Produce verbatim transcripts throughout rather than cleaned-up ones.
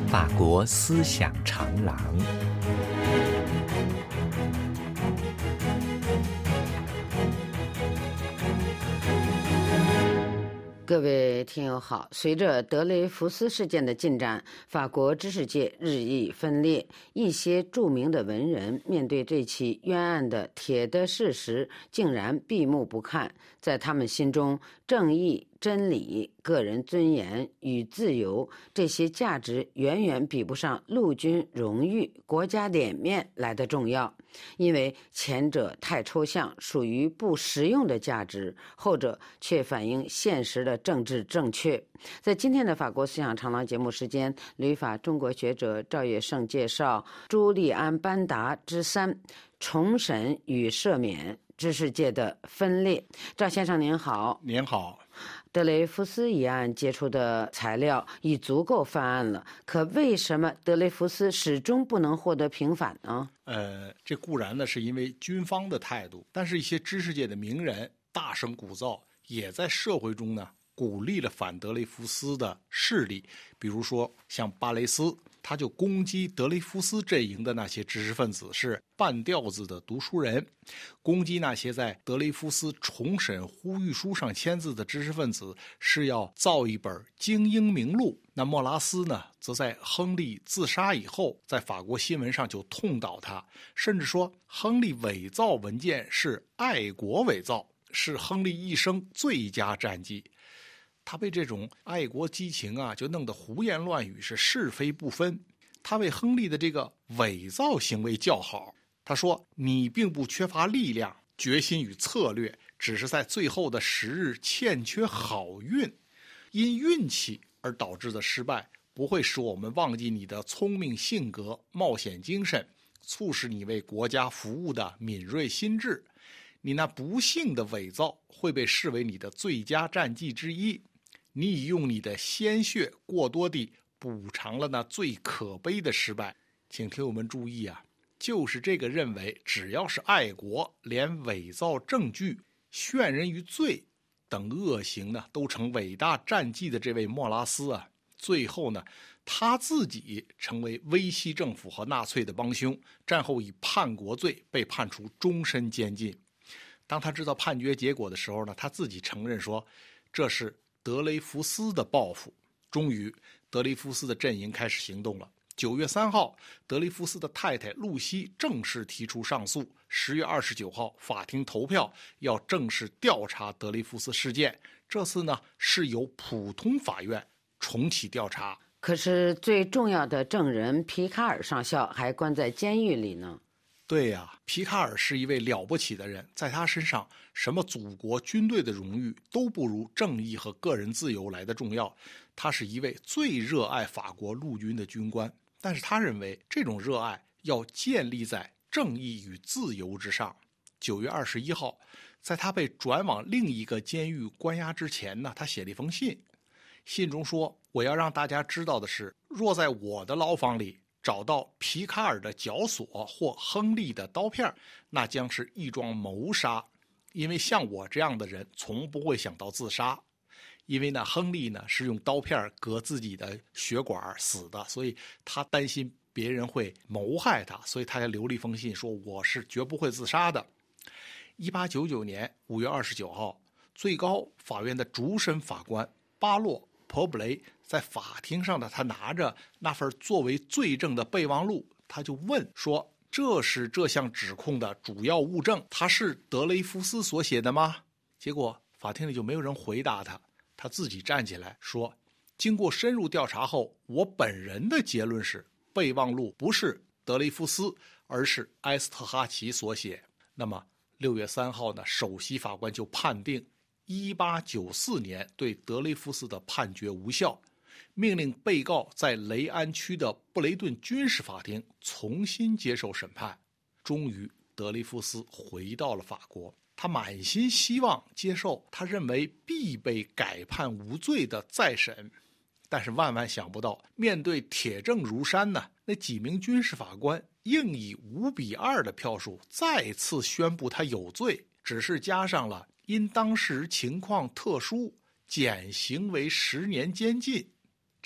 法国思想长廊。 各位听友好，随着德雷福斯事件的进展，法国知识界日益分裂。一些著名的文人面对这起冤案的铁的事实，竟然闭目不看。在他们心中，正义、真理、个人尊严与自由这些价值远远比不上陆军荣誉、国家脸面来的重要。因为前者太抽象，属于不实用的价值，后者却反映现实的政治正确。在今天的法国思想长廊节目时间，旅法中国学者赵月胜介绍朱利安·班达之三：重审与赦免，知识界的分裂。赵先生您好。 您好。 德雷福斯一案接触的材料已足够翻案了，可为什么德雷福斯始终不能获得平反呢？ 呃，这固然呢是因为军方的态度，但是一些知识界的名人大声鼓噪，也在社会中呢鼓励了反德雷福斯的势力。比如说像巴雷斯，他就攻击德雷福斯阵营的那些知识分子是半吊子的读书人，攻击那些在德雷福斯重审呼吁书上签字的知识分子是要造一本精英名录。那莫拉斯呢，则在亨利自杀以后，在法国新闻上就痛悼他，甚至说亨利伪造文件是爱国伪造，是亨利一生最佳战绩。他被这种爱国激情啊，就弄得胡言乱语，是是非不分。他为亨利的这个伪造行为叫好。他说：“你并不缺乏力量、决心与策略，只是在最后的时日欠缺好运。因运气而导致的失败，不会使我们忘记你的聪明性格、冒险精神，促使你为国家服务的敏锐心智。你那不幸的伪造会被视为你的最佳战绩之一。你已用你的鲜血过多地补偿了那最可悲的失败。”请听我们注意啊，就是这个认为只要是爱国，连伪造证据、渲人于罪等恶行呢，都成伟大战绩的这位莫拉斯啊，最后呢，他自己成为威西政府和纳粹的帮凶，战后以叛国罪被判处终身监禁。当他知道判决结果的时候呢，他自己承认说，这是德雷福斯的报复。终于，德雷福斯的阵营开始行动了。九月三号，德雷福斯的太太露西正式提出上诉。十月二十九号，法庭投票要正式调查德雷福斯事件。这次呢，是由普通法院重启调查。 可是最重要的证人皮卡尔上校还关在监狱里呢。 对呀、啊，皮卡尔是一位了不起的人，在他身上，什么祖国、军队的荣誉都不如正义和个人自由来的重要。他是一位最热爱法国陆军的军官，但是他认为这种热爱要建立在正义与自由之上。九月二十一号，在他被转往另一个监狱关押之前呢，他写了一封信，信中说：“我要让大家知道的是，若在我的牢房里找到皮卡尔的绞索或亨利的刀片，那将是一桩谋杀，因为像我这样的人从不会想到自杀。因为呢，亨利呢是用刀片割自己的血管死的，所以他担心别人会谋害他，所以他才留了一封信说我是绝不会自杀的。”一八九九年五月二十九号，最高法院的主审法官巴洛普布雷在法庭上的他拿着那份作为罪证的备忘录，他就问说：“这是这项指控的主要物证，他是德雷福斯所写的吗？”结果法庭里就没有人回答他，他自己站起来说：“经过深入调查后，我本人的结论是，备忘录不是德雷福斯，而是埃斯特哈奇所写。”那么六月三号呢，首席法官就判定一八九四年对德雷福斯的判决无效，命令被告在雷安区的布雷顿军事法庭重新接受审判。终于，德雷福斯回到了法国，他满心希望接受他认为必被改判无罪的再审，但是万万想不到，面对铁证如山呢，那几名军事法官硬以五比二的票数再次宣布他有罪，只是加上了因当时情况特殊，减刑为十年监禁。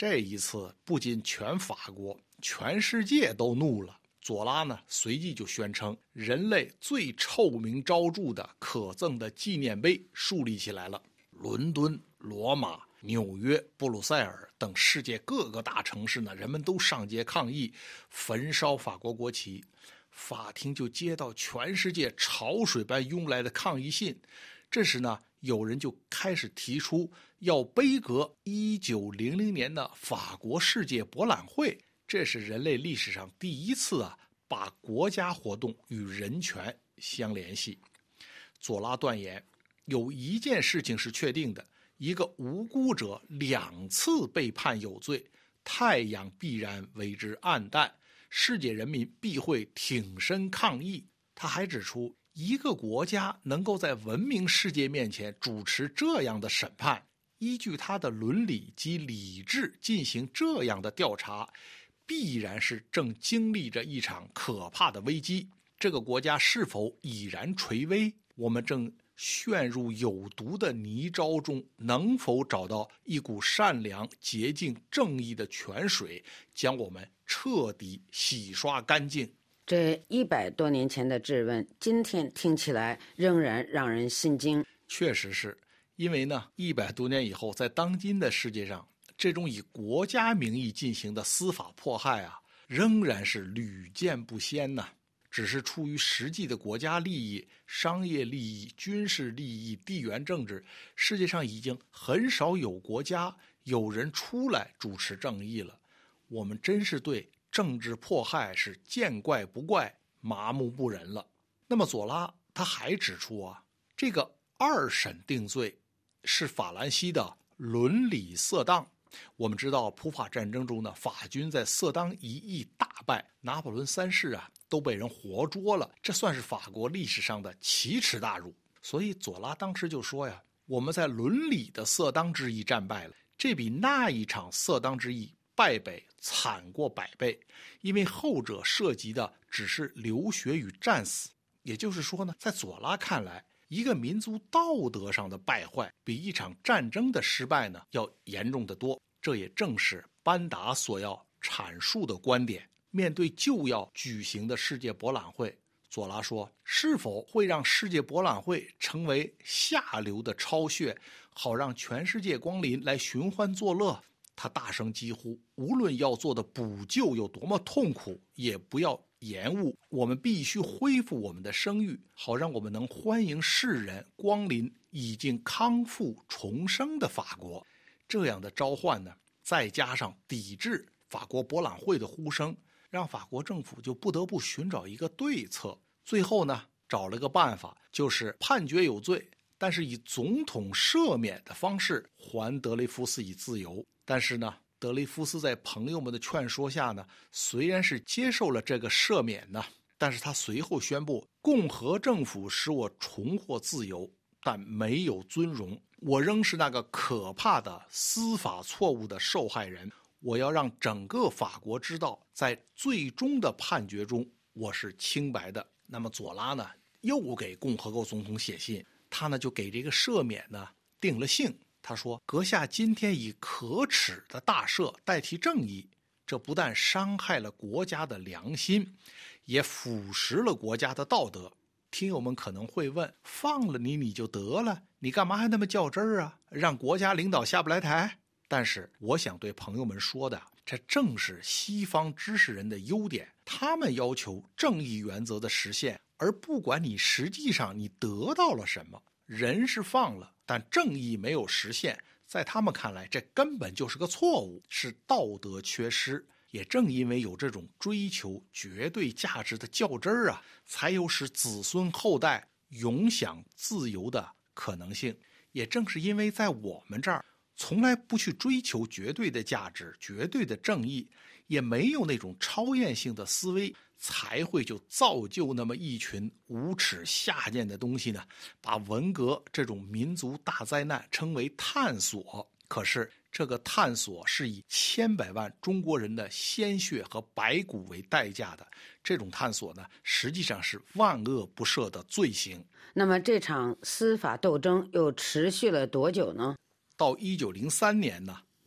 这一次不仅全法国，全世界都怒了。左拉呢，随即就宣称，人类最臭名昭著的可憎的纪念碑树立起来了。伦敦、罗马、纽约、布鲁塞尔等世界各个大城市呢，人们都上街抗议，焚烧法国国旗。法庭就接到全世界潮水般涌来的抗议信。这时呢，有人就开始提出要杯葛一九零零年的法国世界博览会。这是人类历史上第一次啊，把国家活动与人权相联系。左拉断言，有一件事情是确定的，一个无辜者两次被判有罪，太阳必然为之暗淡，世界人民必会挺身抗议。他还指出，一个国家能够在文明世界面前主持这样的审判，依据他的伦理及理智进行这样的调查，必然是正经历着一场可怕的危机。这个国家是否已然垂危？我们正陷入有毒的泥沼中，能否找到一股善良、洁净、正义的泉水，将我们彻底洗刷干净？ 这一百多年前的质问，今天听起来仍然让人心惊。 确实是，因为呢，一百多年以后，在当今的世界上，这种以国家名义进行的司法迫害啊，仍然是屡见不鲜呐。只是出于实际的国家利益、商业利益、军事利益、地缘政治，世界上已经很少有国家有人出来主持正义了。我们真是对政治迫害是见怪不怪、麻木不仁了。那么左拉他还指出啊，这个二审定罪是法兰西的伦理色当。我们知道普法战争中呢，法军在色当一役大败，拿破仑三世啊都被人活捉了，这算是法国历史上的奇耻大辱。所以左拉当时就说呀，我们在伦理的色当之役战败了，这比那一场色当之役败北惨过百倍，因为后者涉及的只是流血与战死。也就是说呢，在左拉看来，一个民族道德上的败坏比一场战争的失败呢要严重得多。这也正是班达所要阐述的观点。面对就要举行的世界博览会，左拉说，是否会让世界博览会成为下流的巢穴，好让全世界光临来寻欢作乐？他大声疾呼，无论要做的补救有多么痛苦，也不要延误，我们必须恢复我们的声誉，好让我们能欢迎世人光临已经康复重生的法国。这样的召唤呢，再加上抵制法国博览会的呼声，让法国政府就不得不寻找一个对策。最后呢，找了个办法，就是判决有罪，但是以总统赦免的方式还德雷福斯以自由。但是呢，德雷福斯在朋友们的劝说下呢，虽然是接受了这个赦免呢，但是他随后宣布，共和政府使我重获自由，但没有尊荣，我仍是那个可怕的司法错误的受害人。我要让整个法国知道，在最终的判决中我是清白的。那么左拉呢，又给共和国总统写信，他呢就给这个赦免呢定了性。他说，阁下今天以可耻的大赦代替正义，这不但伤害了国家的良心，也腐蚀了国家的道德。听友们可能会问，放了你你就得了，你干嘛还那么较真儿啊，让国家领导下不来台？但是我想对朋友们说的，这正是西方知识人的优点，他们要求正义原则的实现，而不管你实际上你得到了什么。人是放了，但正义没有实现，在他们看来，这根本就是个错误，是道德缺失。也正因为有这种追求绝对价值的较真儿啊，才有使子孙后代永享自由的可能性。也正是因为在我们这儿从来不去追求绝对的价值、绝对的正义，也没有那种超验性的思维，才会就造就那么一群无耻下贱的东西呢，把文革这种民族大灾难称为探索。可是这个探索是以千百万中国人的鲜血和白骨为代价的，这种探索呢，实际上是万恶不赦的罪行。 那么这场司法斗争又持续了多久呢？ 到一九零三年呢，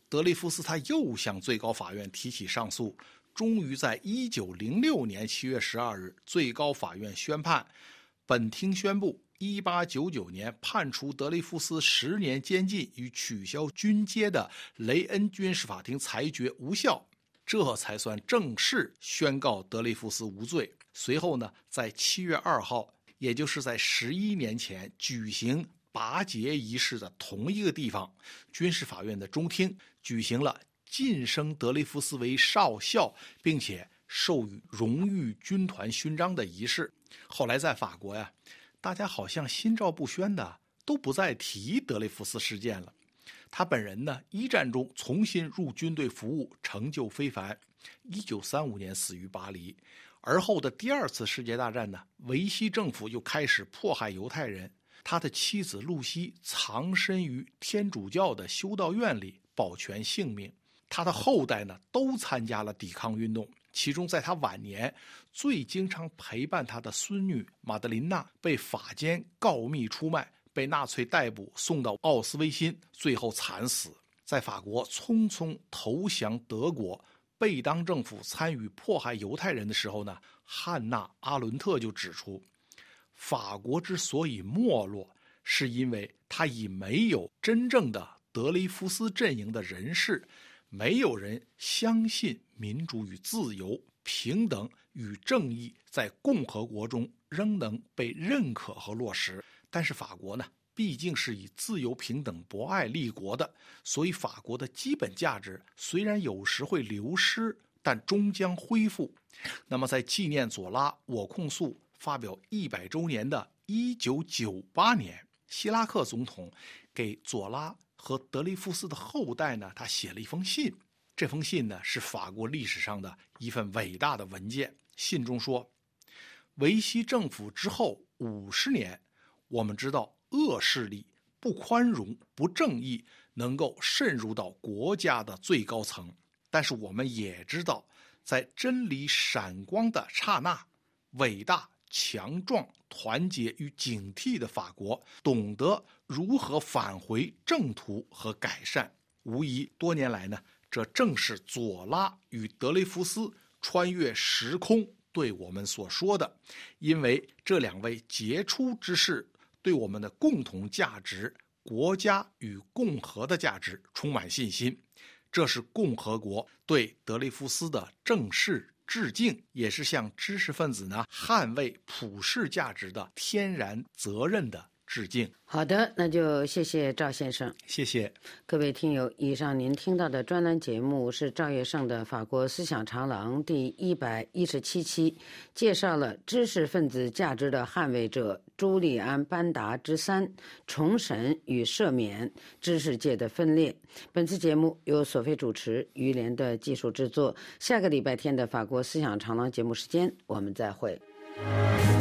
德雷福斯他又向最高法院提起上诉，终于在一九零六年七月十二日，最高法院宣判，本庭宣布一八九九年判处德雷福斯十年监禁与取消军阶的雷恩军事法庭裁决无效，这才算正式宣告德雷福斯无罪。随后呢，在七月二号，也就是在十一年前举行拔节仪式的同一个地方，军事法院的中厅举行了晋升德雷福斯为少校，并且授予荣誉军团勋章的仪式。后来在法国呀，大家好像心照不宣的都不再提德雷福斯事件了。他本人呢，一战中重新入军队服务，成就非凡。一九三五年死于巴黎。而后的第二次世界大战呢，维希政府又开始迫害犹太人。他的妻子露西藏身于天主教的修道院里，保全性命。他的后代呢，都参加了抵抗运动。其中在他晚年最经常陪伴他的孙女玛德琳娜被法监告密出卖，被纳粹逮捕，送到奥斯威辛，最后惨死。在法国匆匆投降德国，贝当政府参与迫害犹太人的时候呢，汉娜·阿伦特就指出，法国之所以没落，是因为他已没有真正的德雷福斯阵营的人士，没有人相信民主与自由、平等与正义在共和国中仍能被认可和落实。但是法国呢，毕竟是以自由平等博爱立国的，所以法国的基本价值虽然有时会流失，但终将恢复。那么在纪念左拉我控诉发表一百周年的一九九八年，希拉克总统给左拉和德雷福斯的后代呢，他写了一封信。这封信呢，是法国历史上的一份伟大的文件。信中说，维希政府之后五十年，我们知道恶势力、不宽容、不正义能够渗入到国家的最高层，但是我们也知道，在真理闪光的刹那，伟大、强壮、团结与警惕的法国懂得如何返回正途和改善。无疑多年来呢，这正是左拉与德雷福斯穿越时空对我们所说的。因为这两位杰出之士对我们的共同价值、国家与共和的价值充满信心，这是共和国对德雷福斯的正式致敬，也是向知识分子呢捍卫普世价值的天然责任的致敬。 好的，那就谢谢赵先生。 谢谢各位听友，以上您听到的专栏节目是赵月胜的《法国思想长廊》第一百一十七期，介绍了知识分子价值的捍卫者朱利安·班达之三：重审与赦免，知识界的分裂。本次节目由索菲主持，于连的技术制作。下个礼拜天的《法国思想长廊》节目时间，我们再会。